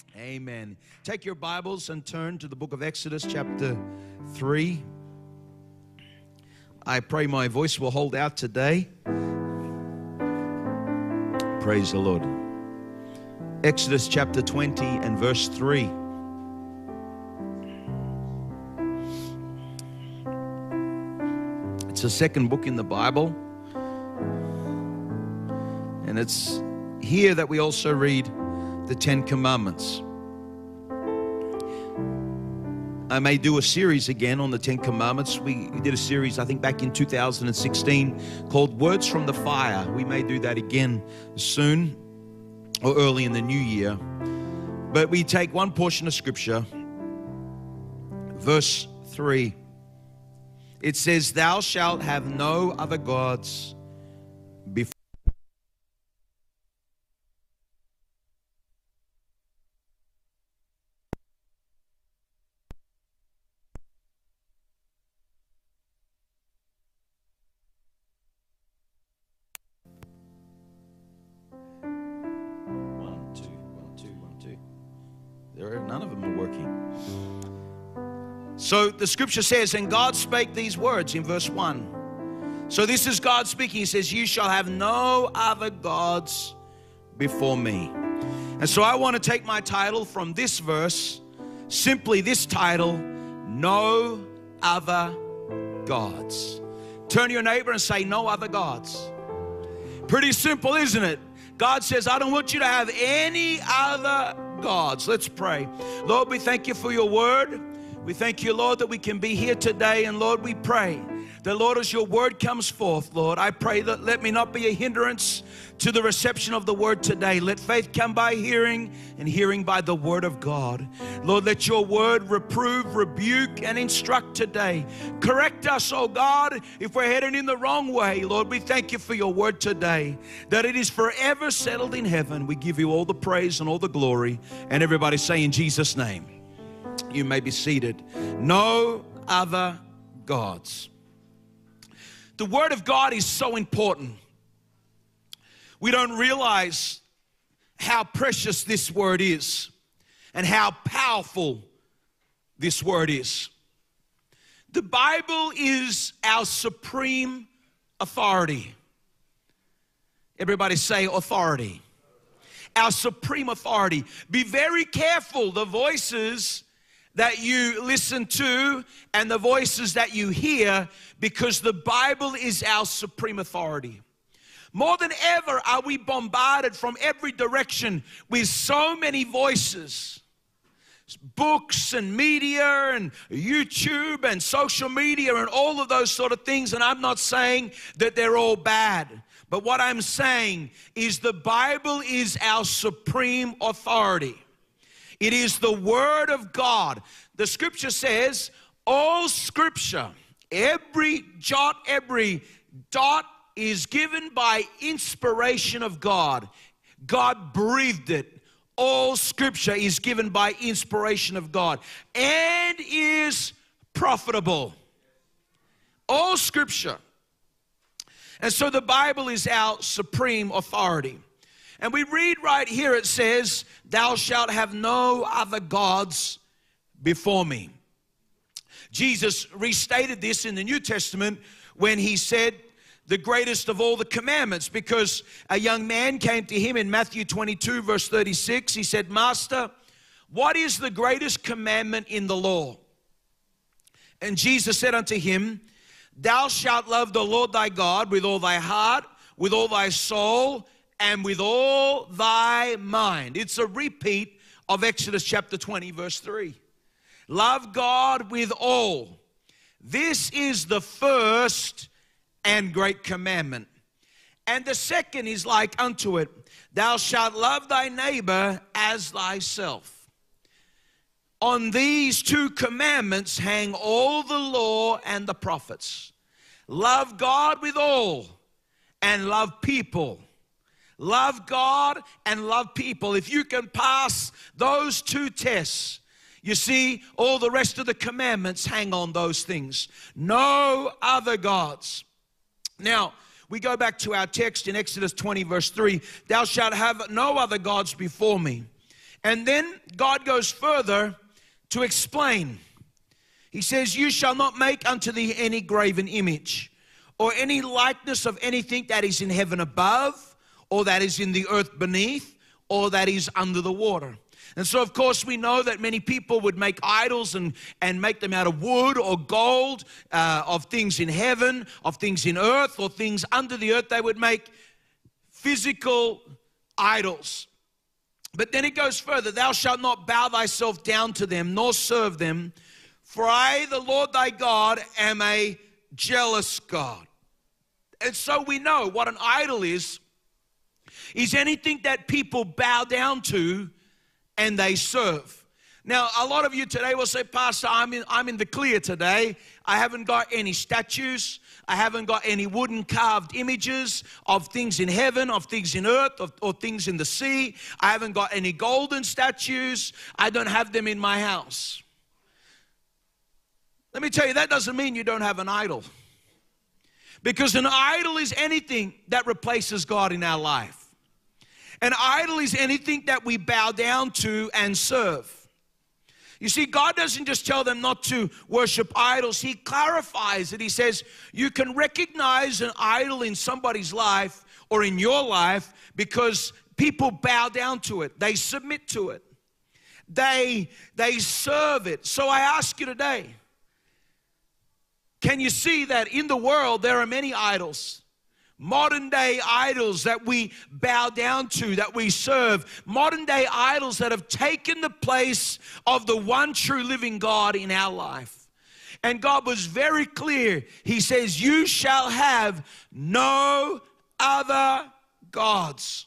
Amen. Take your Bibles and turn to the book of Exodus chapter 3. I pray my voice will hold out today. Praise the Lord. Exodus chapter 20 and verse 3. It's the second book in the Bible. And it's here that we also read the Ten Commandments. I may do a series again on the Ten Commandments. We did a series, I think, back in 2016 called Words from the Fire. We may do that again soon or early in the new year. But we take one portion of Scripture, verse 3. It says, "Thou shalt have no other gods before." None of them are working. So the scripture says, and God spake these words in verse 1. So this is God speaking. He says, "You shall have no other gods before me." And so I want to take my title from this verse, simply this title, No Other Gods. Turn to your neighbor and say, no other gods. Pretty simple, isn't it? God says, I don't want you to have any other gods. Let's pray. Lord, we thank you for your word. We thank you, Lord, that we can be here today. And Lord, we pray that, Lord, as your word comes forth, Lord, I pray that let me not be a hindrance to the reception of the word today. Let faith come by hearing, and hearing by the word of God. Lord, let your word reprove, rebuke, and instruct today. Correct us, oh God, if we're headed in the wrong way. Lord, we thank you for your word today, that it is forever settled in heaven. We give you all the praise and all the glory. And everybody say in Jesus' name. You may be seated. No other gods. The word of God is so important. We don't realize how precious this word is and how powerful this word is. The Bible is our supreme authority. Everybody say authority. Our supreme authority. Be very careful the voices that you listen to and the voices that you hear, because the Bible is our supreme authority. More than ever are we bombarded from every direction with so many voices. Books and media and YouTube and social media and all of those sort of things. And I'm not saying that they're all bad. But what I'm saying is the Bible is our supreme authority. It is the Word of God. The Scripture says, all Scripture, every jot, every dot is given by inspiration of God. God breathed it. All Scripture is given by inspiration of God and is profitable. All Scripture. And so the Bible is our supreme authority. And we read right here, it says, "Thou shalt have no other gods before me." Jesus restated this in the New Testament when he said the greatest of all the commandments, because a young man came to him in Matthew 22, verse 36. He said, "Master, what is the greatest commandment in the law?" And Jesus said unto him, "Thou shalt love the Lord thy God with all thy heart, with all thy soul, and with all thy mind." It's a repeat of Exodus chapter 20, verse 3. Love God with all. This is the first and great commandment. And the second is like unto it, thou shalt love thy neighbor as thyself. On these two commandments hang all the law and the prophets. Love God with all and love people. Love God and love people. If you can pass those two tests, you see, all the rest of the commandments hang on those things. No other gods. Now, we go back to our text in Exodus 20, verse 3. Thou shalt have no other gods before me. And then God goes further to explain. He says, you shall not make unto thee any graven image, or any likeness of anything that is in heaven above, or that is in the earth beneath, or that is under the water. And so, of course, we know that many people would make idols and make them out of wood or gold, of things in heaven, of things in earth, or things under the earth. They would make physical idols. But then it goes further. Thou shalt not bow thyself down to them, nor serve them. For I, the Lord thy God, am a jealous God. And so we know what an idol is anything that people bow down to and they serve. Now, a lot of you today will say, Pastor, I'm in the clear today. I haven't got any statues. I haven't got any wooden carved images of things in heaven, of things in earth, or things in the sea. I haven't got any golden statues. I don't have them in my house. Let me tell you, that doesn't mean you don't have an idol. Because an idol is anything that replaces God in our life. An idol is anything that we bow down to and serve. You see, God doesn't just tell them not to worship idols. He clarifies it. He says, you can recognize an idol in somebody's life or in your life because people bow down to it. They submit to it. They serve it. So I ask you today, can you see that in the world there are many idols? Modern day idols that we bow down to, that we serve. Modern day idols that have taken the place of the one true living God in our life. And God was very clear. He says, you shall have no other gods.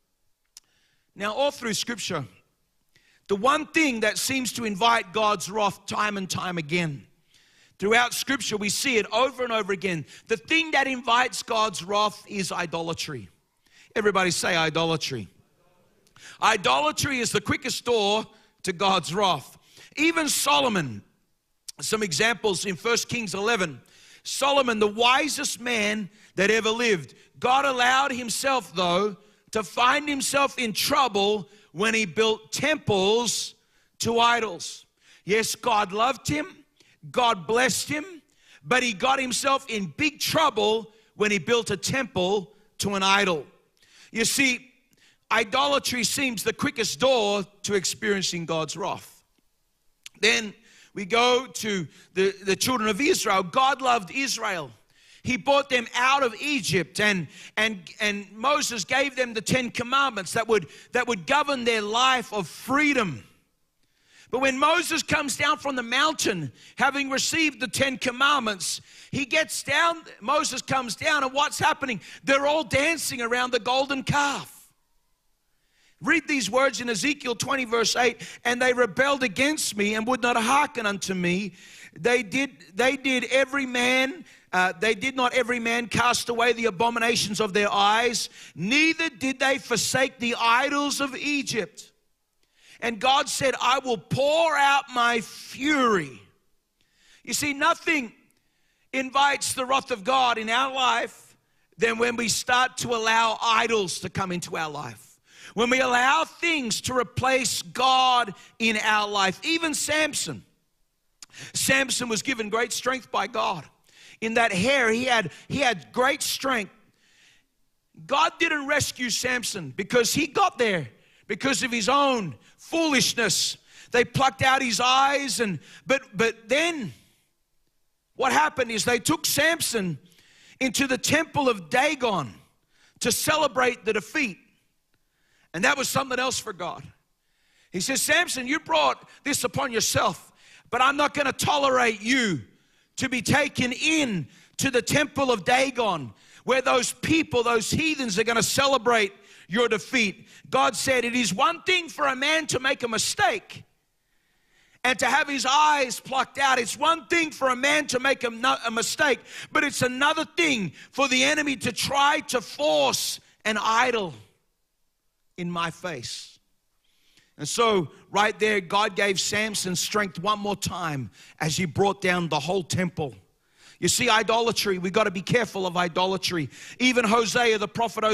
Now, all through Scripture, the one thing that seems to invite God's wrath time and time again, throughout Scripture, we see it over and over again. The thing that invites God's wrath is idolatry. Everybody say idolatry. Idolatry is the quickest door to God's wrath. Even Solomon, some examples in 1 Kings 11. Solomon, the wisest man that ever lived. God allowed himself, though, to find himself in trouble when he built temples to idols. Yes, God loved him. God blessed him, but he got himself in big trouble when he built a temple to an idol. You see, idolatry seems the quickest door to experiencing God's wrath. Then we go to the children of Israel. God loved Israel. He brought them out of Egypt, and Moses gave them the 10 commandments that would govern their life of freedom. But when Moses comes down from the mountain, having received the 10 commandments, he gets down, Moses comes down, and what's happening? They're all dancing around the golden calf. Read these words in Ezekiel 20 verse 8, and they rebelled against me and would not hearken unto me. They did not every man cast away the abominations of their eyes, neither did they forsake the idols of Egypt. And God said, I will pour out my fury. You see, nothing invites the wrath of God in our life than when we start to allow idols to come into our life. When we allow things to replace God in our life. Even Samson. Samson was given great strength by God. In that hair, he had great strength. God didn't rescue Samson because he got there because of his own foolishness. They plucked out his eyes, but then what happened is they took Samson into the temple of Dagon to celebrate the defeat. And that was something else for God. He says, Samson, you brought this upon yourself, but I'm not going to tolerate you to be taken in to the temple of Dagon, where those people, those heathens, are going to celebrate your defeat. God said, it is one thing for a man to make a mistake and to have his eyes plucked out. It's one thing for a man to make a mistake, but it's another thing for the enemy to try to force an idol in my face. And so right there, God gave Samson strength one more time as he brought down the whole temple. You see, idolatry, we've got to be careful of idolatry. Even Hosea, the prophet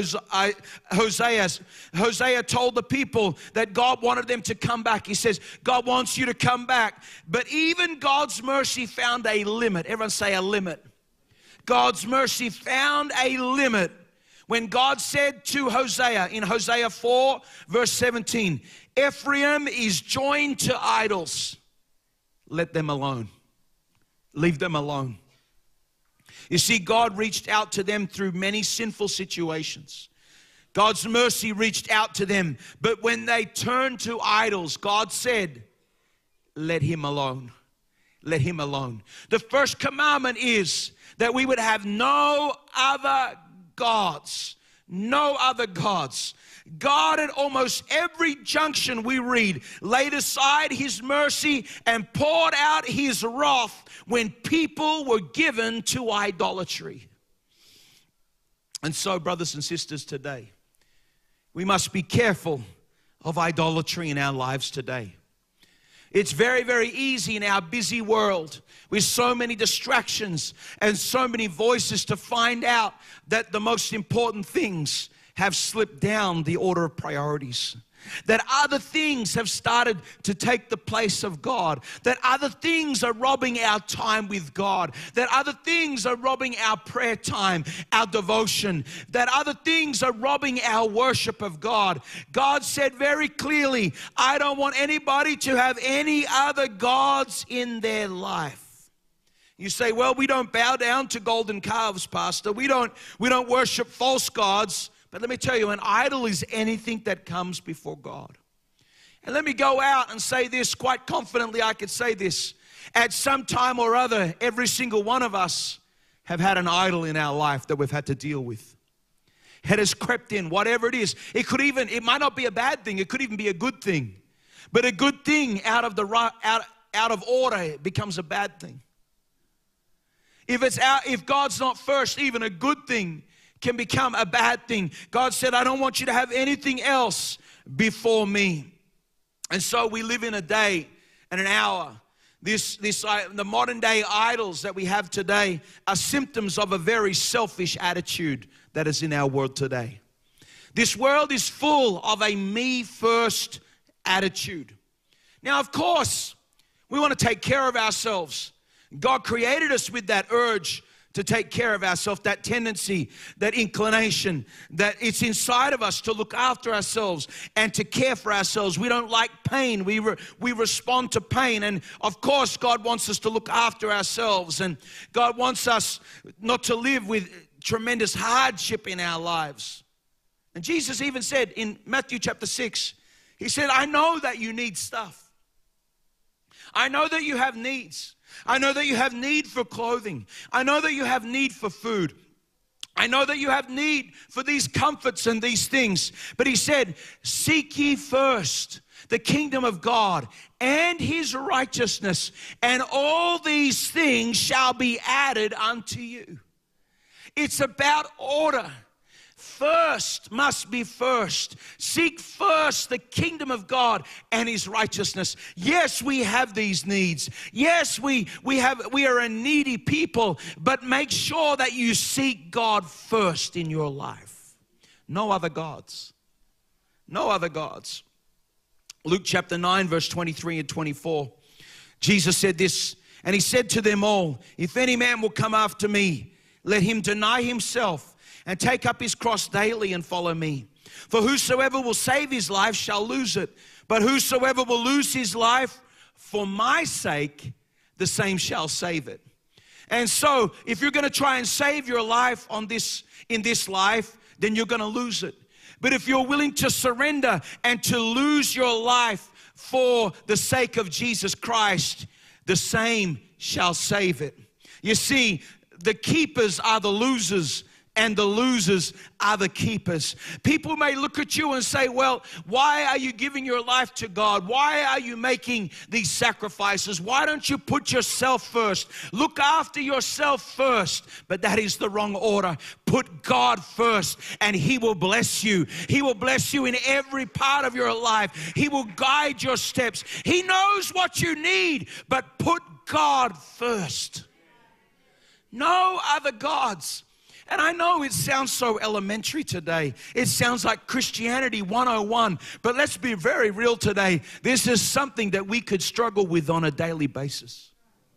Hosea told the people that God wanted them to come back. He says, God wants you to come back. But even God's mercy found a limit. Everyone say a limit. God's mercy found a limit when God said to Hosea in Hosea 4 verse 17, Ephraim is joined to idols. Let them alone. Leave them alone. You see, God reached out to them through many sinful situations. God's mercy reached out to them. But when they turned to idols, God said, let him alone. Let him alone. The first commandment is that we would have no other gods. No other gods. God at almost every junction we read laid aside his mercy and poured out his wrath when people were given to idolatry. And so, brothers and sisters, today, we must be careful of idolatry in our lives today. It's very, very easy in our busy world with so many distractions and so many voices to find out that the most important things have slipped down the order of priorities. That other things have started to take the place of God. That other things are robbing our time with God. That other things are robbing our prayer time, our devotion. That other things are robbing our worship of God. God said very clearly, I don't want anybody to have any other gods in their life. You say, well, we don't bow down to golden calves, Pastor. We don't worship false gods. But let me tell you, an idol is anything that comes before God. And let me go out and say this, quite confidently I could say this. At some time or other, every single one of us have had an idol in our life that we've had to deal with. It has crept in, whatever it is. It might not be a bad thing, it could even be a good thing. But a good thing out of order, it becomes a bad thing. If God's not first, even a good thing can become a bad thing. God said, I don't want you to have anything else before me. And so we live in a day and an hour. The modern day idols that we have today are symptoms of a very selfish attitude that is in our world today. This world is full of a me first attitude. Now, of course, we want to take care of ourselves. God created us with that urge to take care of ourselves, that tendency, that inclination, that it's inside of us to look after ourselves and to care for ourselves. We don't like pain. We respond to pain. And of course, God wants us to look after ourselves. And God wants us not to live with tremendous hardship in our lives. And Jesus even said in Matthew chapter 6, he said, I know that you need stuff. I know that you have needs. I know that you have need for clothing. I know that you have need for food. I know that you have need for these comforts and these things. But he said, seek ye first the kingdom of God and his righteousness, and all these things shall be added unto you. It's about order. First must be first. Seek first the kingdom of God and his righteousness. Yes, we have these needs. Yes, we are a needy people, but make sure that you seek God first in your life. No other gods. No other gods. Luke chapter 9 verse 23 and 24. Jesus said this, and he said to them all, if any man will come after me, let him deny himself and take up his cross daily and follow me. For whosoever will save his life shall lose it. But whosoever will lose his life for my sake, the same shall save it. And so, if you're going to try and save your life in this life, then you're going to lose it. But if you're willing to surrender and to lose your life for the sake of Jesus Christ, the same shall save it. You see, the keepers are the losers, and the losers are the keepers. People may look at you and say, well, why are you giving your life to God? Why are you making these sacrifices? Why don't you put yourself first? Look after yourself first. But that is the wrong order. Put God first and he will bless you. He will bless you in every part of your life. He will guide your steps. He knows what you need, but put God first. No other gods. And I know it sounds so elementary today. It sounds like Christianity 101. But let's be very real today. This is something that we could struggle with on a daily basis.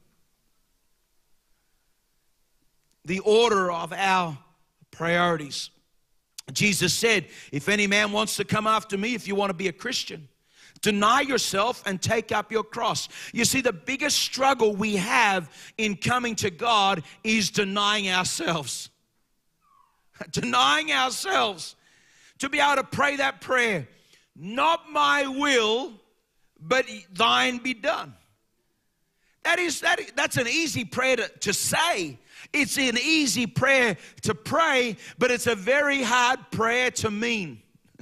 The order of our priorities. Jesus said, if any man wants to come after me, if you want to be a Christian, deny yourself and take up your cross. You see, the biggest struggle we have in coming to God is denying ourselves. Denying ourselves to be able to pray that prayer. Not my will, but thine be done. That's an easy prayer to say. It's an easy prayer to pray, but it's a very hard prayer to mean.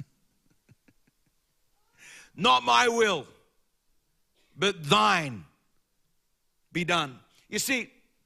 Not my will, but thine be done. You see,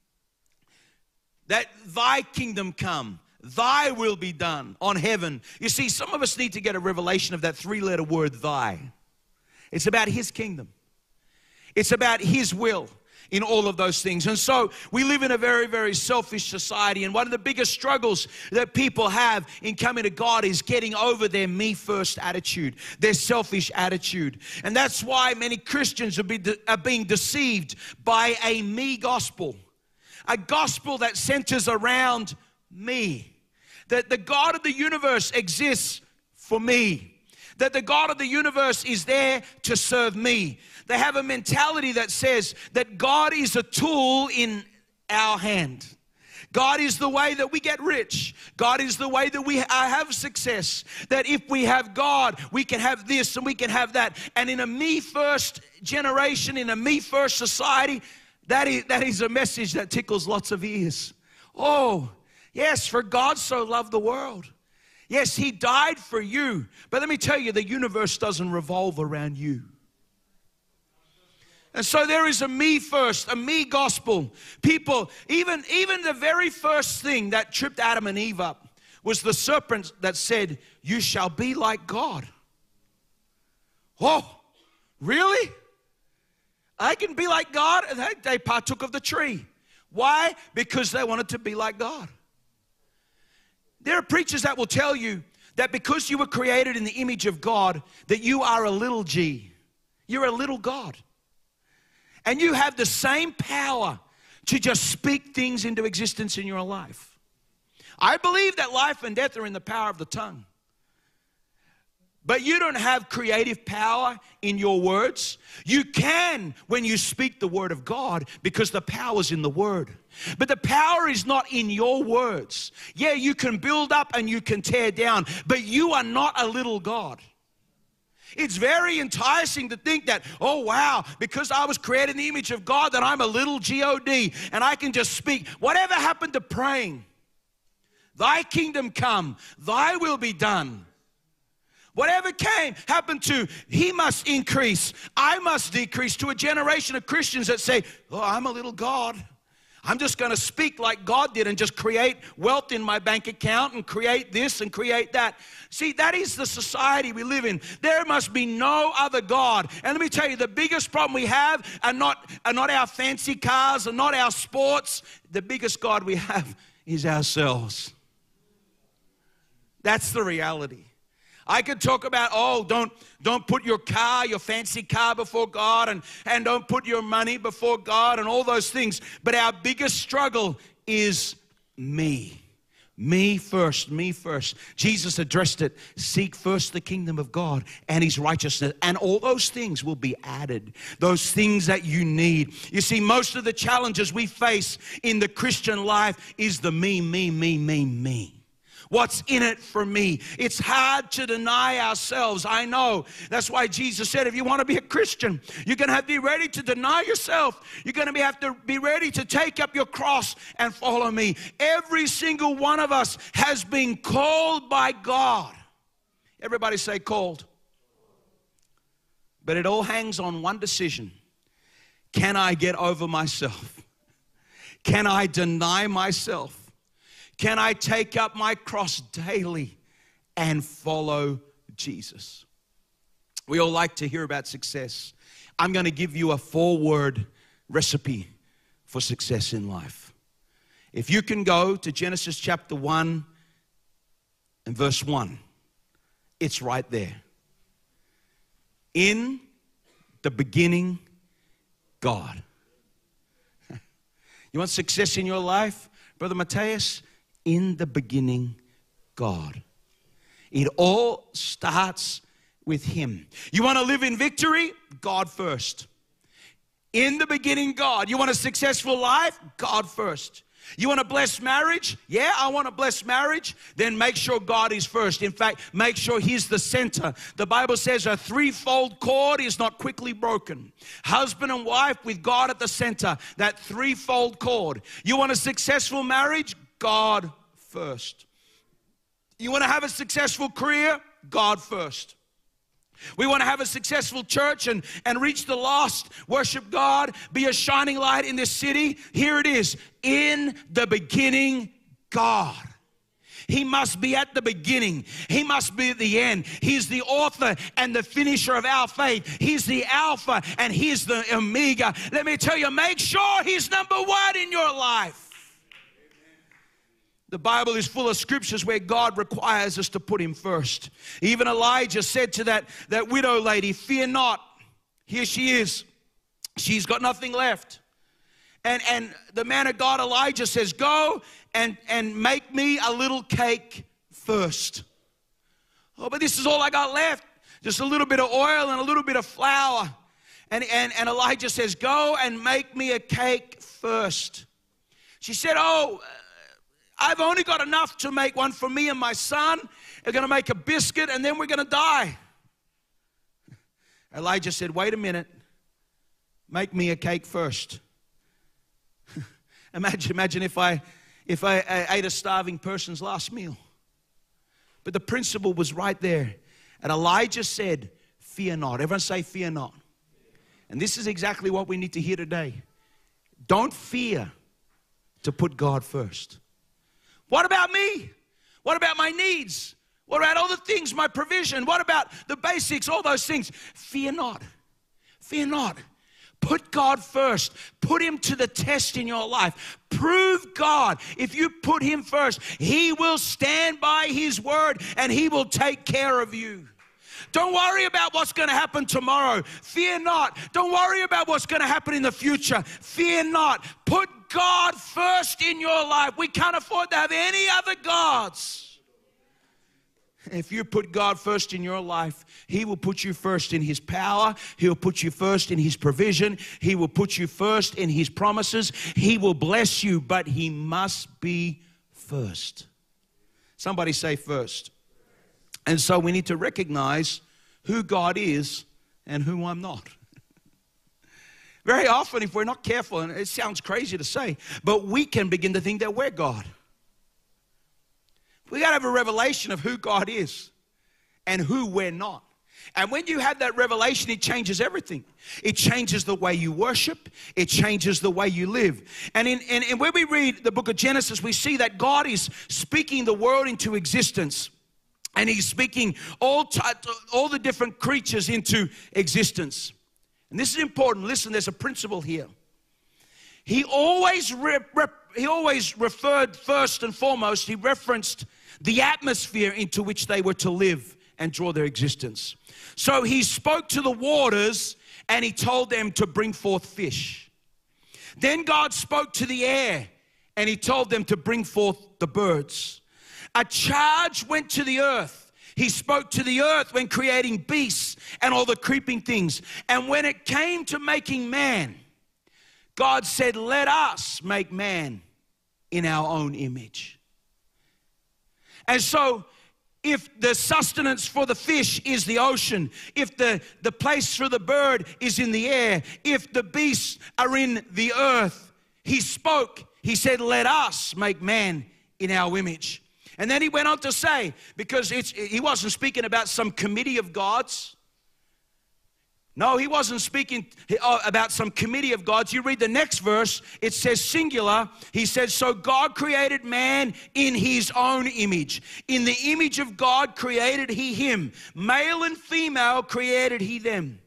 that thy kingdom come, thy will be done on heaven. You see, some of us need to get a revelation of that 3-letter word, thy. It's about his kingdom. It's about his will in all of those things. And so we live in a very, very selfish society. And one of the biggest struggles that people have in coming to God is getting over their me first attitude, their selfish attitude. And that's why many Christians are being deceived by a me gospel, a gospel that centers around me, that the God of the universe exists for me, that the God of the universe is there to serve me. They have a mentality that says that God is a tool in our hand. God is the way that we get rich. God is the way that we have success. That if we have God, we can have this and we can have that. And in a me-first generation, in a me-first society, that is a message that tickles lots of ears. Oh, yes, for God so loved the world. Yes, he died for you. But let me tell you, the universe doesn't revolve around you. And so there is a me first, a me gospel. People, even the very first thing that tripped Adam and Eve up was the serpent that said, you shall be like God. Oh, really? I can be like God? And they partook of the tree. Why? Because they wanted to be like God. There are preachers that will tell you that because you were created in the image of God, that you are a little g. You're a little God. And you have the same power to just speak things into existence in your life. I believe that life and death are in the power of the tongue. But you don't have creative power in your words. You can when you speak the word of God, because the power is in the word. But the power is not in your words. Yeah, you can build up and you can tear down, but you are not a little God. It's very enticing to think that, oh wow, because I was created in the image of God, that I'm a little G-O-D and I can just speak. Whatever happened to praying? Thy kingdom come, thy will be done. Whatever happened to, he must increase, I must decrease, to a generation of Christians that say, oh, I'm a little God. I'm just going to speak like God did and just create wealth in my bank account and create this and create that. See, that is the society we live in. There must be no other God. And let me tell you, the biggest problem we have are not our fancy cars and not our sports. The biggest God we have is ourselves. That's the reality. I could talk about, oh, don't put your car, your fancy car before God, and don't put your money before God and all those things. But our biggest struggle is me. Me first, me first. Jesus addressed it. Seek first the kingdom of God and his righteousness, and all those things will be added. Those things that you need. You see, most of the challenges we face in the Christian life is the me, me, me, me, me. What's in it for me? It's hard to deny ourselves. I know. That's why Jesus said, if you want to be a Christian, you're going to have to be ready to deny yourself. You're going to have to be ready to take up your cross and follow me. Every single one of us has been called by God. Everybody say called. But it all hangs on one decision. Can I get over myself? Can I deny myself? Can I take up my cross daily and follow Jesus? We all like to hear about success. I'm going to give you a 4-word recipe for success in life. If you can go to Genesis chapter 1 and verse 1, it's right there. In the beginning, God. You want success in your life, Brother Matthias? In the beginning, God. It all starts with Him. You want to live in victory? God first. In the beginning, God. You want a successful life? God first. You want a blessed marriage? Yeah, I want a blessed marriage. Then make sure God is first. In fact, make sure He's the center. The Bible says a threefold cord is not quickly broken. Husband and wife with God at the center. That threefold cord. You want a successful marriage? God first. You want to have a successful career? God first. We want to have a successful church and reach the lost, worship God, be a shining light in this city. Here it is. In the beginning, God. He must be at the beginning. He must be at the end. He's the author and the finisher of our faith. He's the Alpha and He's the Omega. Let me tell you, make sure He's number one in your life. The Bible is full of scriptures where God requires us to put Him first. Even Elijah said to that widow lady, fear not. Here she is. She's got nothing left. And the man of God, Elijah, says, go and make me a little cake first. Oh, but this is all I got left. Just a little bit of oil and a little bit of flour. And Elijah says, go and make me a cake first. She said, oh, I've only got enough to make one for me and my son. We're going to make a biscuit and then we're going to die. Elijah said, wait a minute. Make me a cake first. Imagine if I ate a starving person's last meal. But the principle was right there. And Elijah said, fear not. Everyone say, fear not. And this is exactly what we need to hear today. Don't fear to put God first. What about me? What about my needs? What about all the things, my provision? What about the basics, all those things? Fear not. Fear not. Put God first. Put Him to the test in your life. Prove God. If you put Him first, He will stand by His word and He will take care of you. Don't worry about what's going to happen tomorrow. Fear not. Don't worry about what's going to happen in the future. Fear not. Put God first in your life. We can't afford to have any other gods. If you put God first in your life, He will put you first in His power. He'll put you first in His provision. He will put you first in His promises. He will bless you, but He must be first. Somebody say first. And so we need to recognize who God is and who I'm not. Very often, if we're not careful, and it sounds crazy to say, but we can begin to think that we're God. We got to have a revelation of who God is and who we're not. And when you have that revelation, it changes everything. It changes the way you worship. It changes the way you live. And when we read the book of Genesis, we see that God is speaking the world into existence. And He's speaking all the different creatures into existence. And this is important. Listen, there's a principle here. He always referred first and foremost, He referenced the atmosphere into which they were to live and draw their existence. So He spoke to the waters and He told them to bring forth fish. Then God spoke to the air and He told them to bring forth the birds. A charge went to the earth. He spoke to the earth when creating beasts and all the creeping things. And when it came to making man, God said, let us make man in our own image. And so if the sustenance for the fish is the ocean, if the place for the bird is in the air, if the beasts are in the earth, He spoke. He said, let us make man in our image. And then He went on to say, because He wasn't speaking about some committee of gods. No, He wasn't speaking about some committee of gods. You read the next verse, it says singular. He says, so God created man in His own image. In the image of God created He him. Male and female created He them.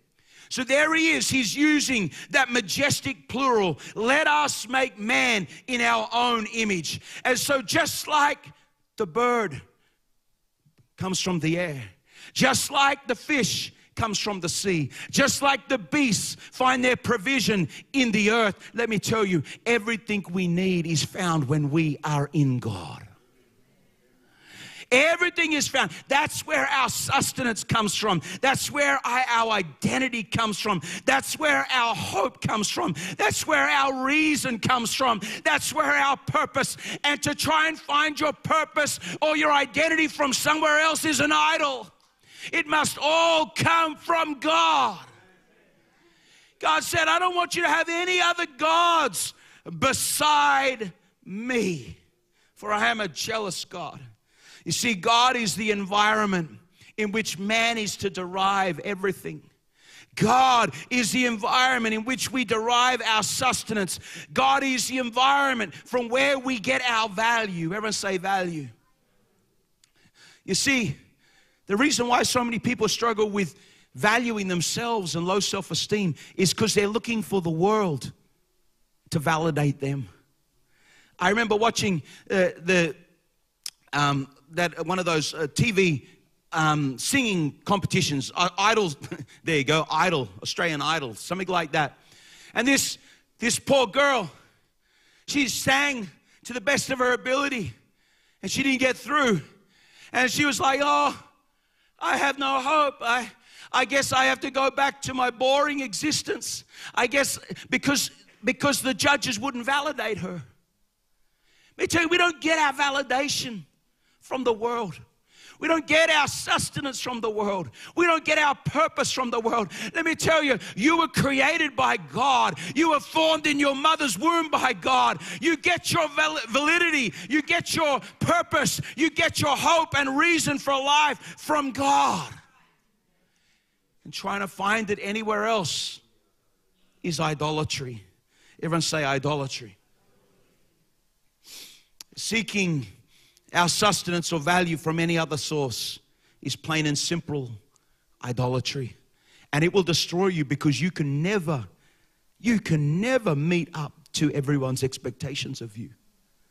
So there he is. He's using that majestic plural. Let us make man in our own image. And so just like the bird comes from the air, just like the fish comes from the sea, just like the beasts find their provision in the earth, let me tell you, everything we need is found when we are in God. Everything is found. That's where our sustenance comes from. That's where our identity comes from. That's where our hope comes from. That's where our reason comes from. That's where our purpose. And to try and find your purpose or your identity from somewhere else is an idol. It must all come from God. God said, I don't want you to have any other gods beside me, for I am a jealous God. You see, God is the environment in which man is to derive everything. God is the environment in which we derive our sustenance. God is the environment from where we get our value. Everyone say value. You see, the reason why so many people struggle with valuing themselves and low self-esteem is because they're looking for the world to validate them. I remember watching that one of those TV singing competitions, Idols, there you go, Idol, Australian Idol, something like that. And this poor girl, she sang to the best of her ability, and she didn't get through. And she was like, oh, I have no hope. I guess I have to go back to my boring existence. I guess because the judges wouldn't validate her. Let me tell you, we don't get our validation from the world. We don't get our sustenance from the world. We don't get our purpose from the world. Let me tell you, you were created by God. You were formed in your mother's womb by God. You get your validity. You get your purpose. You get your hope and reason for life from God. And trying to find it anywhere else is idolatry. Everyone say idolatry. Seeking our sustenance or value from any other source is plain and simple idolatry. And it will destroy you because you can never meet up to everyone's expectations of you.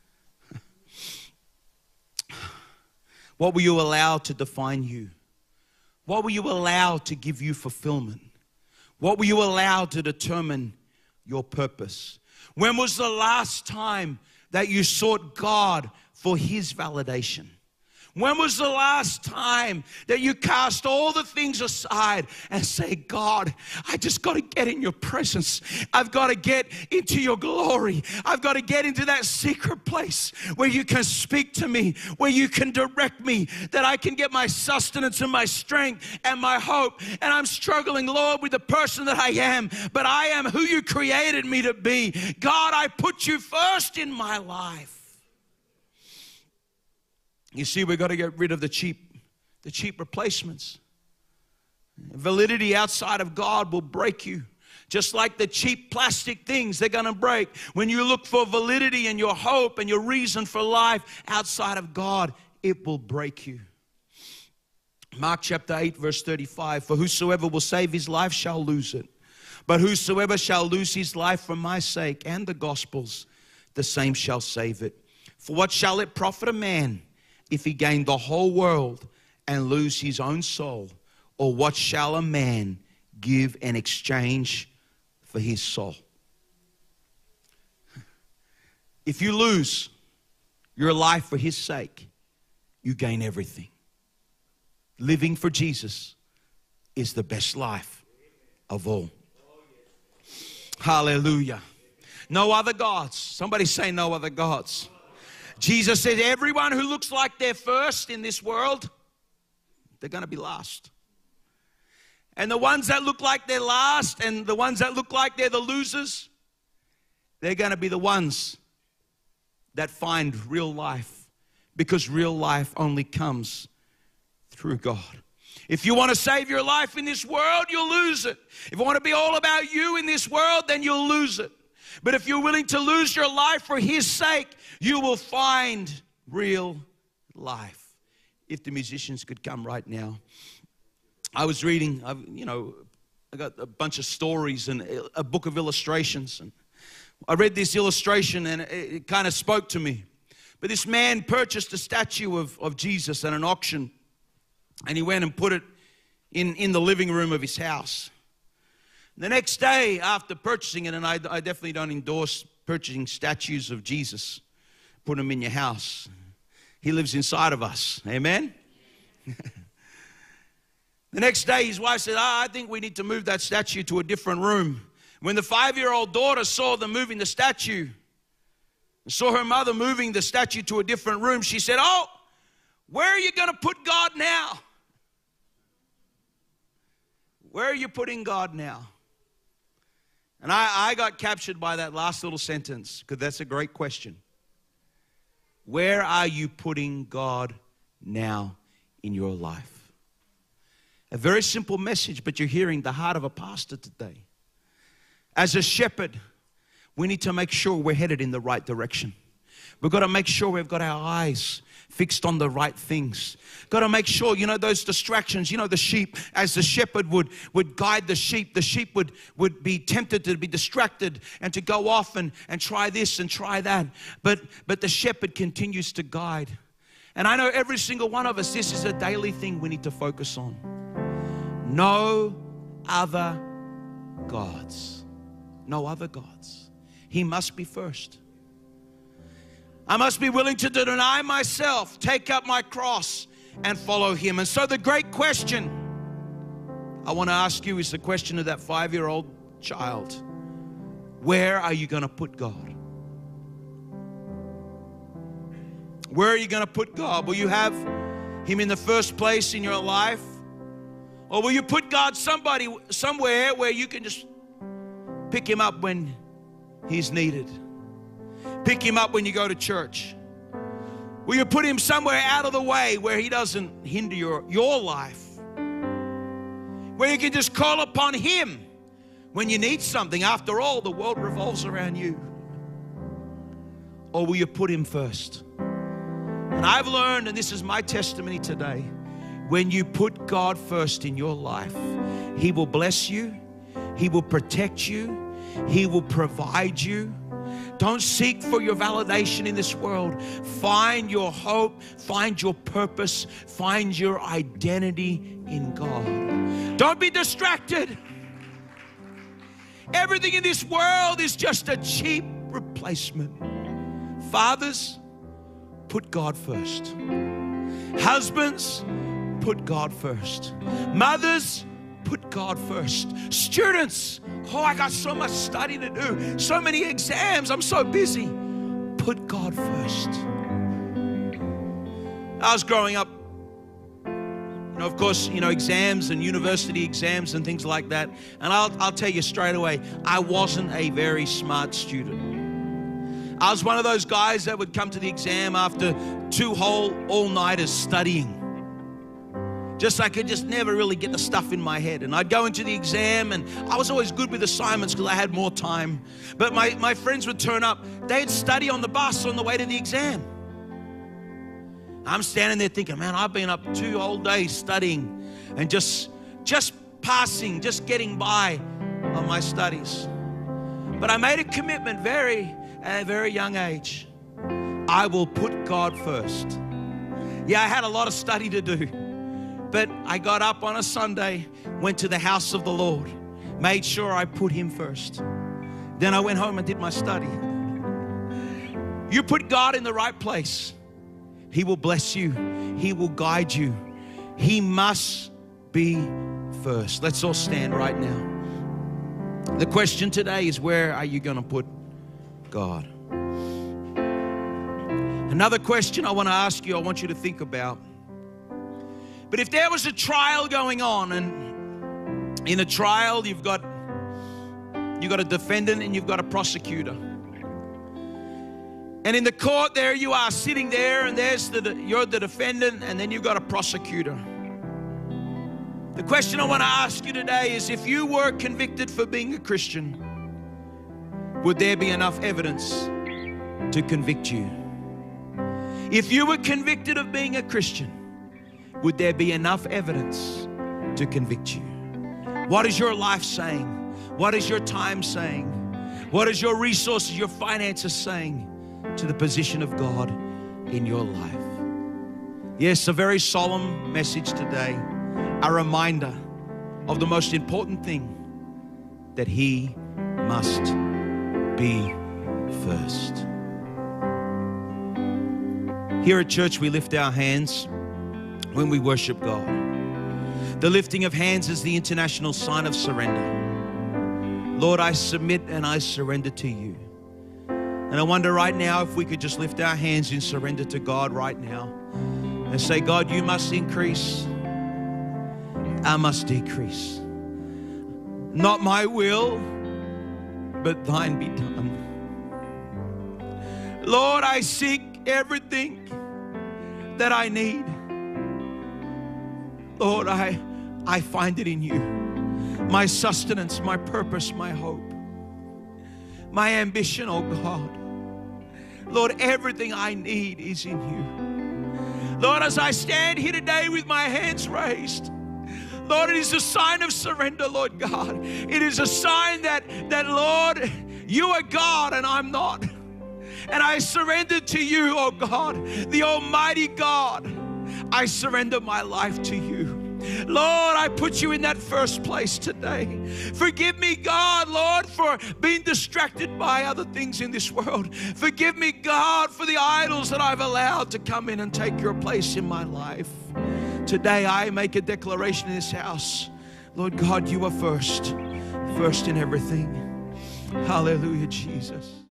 What will you allow to define you? What will you allow to give you fulfillment? What will you allow to determine your purpose? When was the last time that you sought God for His validation? When was the last time that you cast all the things aside and say, God, I just got to get in your presence. I've got to get into your glory. I've got to get into that secret place where you can speak to me, where you can direct me, that I can get my sustenance and my strength and my hope. And I'm struggling, Lord, with the person that I am, but I am who you created me to be. God, I put you first in my life. You see, we've got to get rid of the cheap replacements. Validity outside of God will break you. Just like the cheap plastic things, they're going to break. When you look for validity and your hope and your reason for life outside of God, it will break you. Mark chapter 8, verse 35, for whosoever will save his life shall lose it. But whosoever shall lose his life for my sake and the gospel's, the same shall save it. For what shall it profit a man if he gain the whole world and lose his own soul? Or what shall a man give in exchange for his soul? If you lose your life for His sake, you gain everything. Living for Jesus is the best life of all. Hallelujah. No other gods. Somebody say no other gods. Jesus said everyone who looks like they're first in this world, they're going to be last. And the ones that look like they're last and the ones that look like they're the losers, they're going to be the ones that find real life, because real life only comes through God. If you want to save your life in this world, you'll lose it. If you want to be all about you in this world, then you'll lose it. But if you're willing to lose your life for His sake, you will find real life. If the musicians could come right now. I was reading, got a bunch of stories and a book of illustrations. And I read this illustration and it kind of spoke to me. But this man purchased a statue of Jesus at an auction, and he went and put it in the living room of his house. The next day after purchasing it, and I definitely don't endorse purchasing statues of Jesus, put them in your house. He lives inside of us. Amen? The next day his wife said, I think we need to move that statue to a different room. When the 5-year-old daughter saw them moving the statue, saw her mother moving the statue to a different room, she said, oh, where are you going to put God now? Where are you putting God now? And I got captured by that last little sentence, because that's a great question. Where are you putting God now in your life? A very simple message, but you're hearing the heart of a pastor today. As a shepherd, we need to make sure we're headed in the right direction. We've got to make sure we've got our eyes fixed on the right things. Got to make sure, those distractions, the sheep, as the shepherd would guide the sheep would be tempted to be distracted and to go off and try this and try that. But the shepherd continues to guide. And I know every single one of us, this is a daily thing we need to focus on. No other gods. No other gods. He must be first. I must be willing to deny myself, take up my cross, and follow Him. And so the great question I want to ask you is the question of that 5-year-old child. Where are you going to put God? Where are you going to put God? Will you have Him in the first place in your life? Or will you put God somewhere where you can just pick Him up when He's needed? Pick Him up when you go to church? Will you put Him somewhere out of the way where He doesn't hinder your life? Where you can just call upon Him when you need something. After all, the world revolves around you. Or will you put Him first? And I've learned, and this is my testimony today, when you put God first in your life, He will bless you, He will protect you, He will provide you. Don't seek for your validation in this world. Find your hope, find your purpose, find your identity in God. Don't be distracted. Everything in this world is just a cheap replacement. Fathers, put God first. Husbands, put God first. Mothers, put God first. Students, I got so much study to do, so many exams, I'm so busy. Put God first. I was growing up, of course, exams and university exams and things like that. And I'll tell you straight away, I wasn't a very smart student. I was one of those guys that would come to the exam after 2 whole all-nighters studying. I could just never really get the stuff in my head. And I'd go into the exam, and I was always good with assignments because I had more time. But my friends would turn up. They'd study on the bus on the way to the exam. I'm standing there thinking, man, I've been up 2 whole days studying and just passing, just getting by on my studies. But I made a commitment at a very young age. I will put God first. Yeah, I had a lot of study to do. But I got up on a Sunday, went to the house of the Lord, made sure I put Him first. Then I went home and did my study. You put God in the right place, He will bless you. He will guide you. He must be first. Let's all stand right now. The question today is, where are you going to put God? Another question I want to ask you, I want you to think about. But if there was a trial going on, and in a trial you've got a defendant and you've got a prosecutor. And in the court there you are sitting there, and you're the defendant, and then you've got a prosecutor. The question I want to ask you today is, if you were convicted for being a Christian, would there be enough evidence to convict you? If you were convicted of being a Christian, would there be enough evidence to convict you? What is your life saying? What is your time saying? What is your resources, your finances saying to the position of God in your life? Yes, a very solemn message today, a reminder of the most important thing, that He must be first. Here at church, we lift our hands when we worship God. The lifting of hands is the international sign of surrender. Lord, I submit and I surrender to you. And I wonder right now if we could just lift our hands in surrender to God right now and say, God, you must increase, I must decrease. Not my will, but thine be done. Lord, I seek everything that I need. Lord, I find it in you. My sustenance, my purpose, my hope, my ambition, oh God. Lord, everything I need is in you. Lord, as I stand here today with my hands raised, Lord, it is a sign of surrender, Lord God. It is a sign that Lord, you are God and I'm not. And I surrender to you, oh God, the Almighty God. I surrender my life to you. Lord, I put you in that first place today. Forgive me, God, Lord, for being distracted by other things in this world. Forgive me, God, for the idols that I've allowed to come in and take your place in my life. Today, I make a declaration in this house. Lord God, you are first in everything. Hallelujah, Jesus.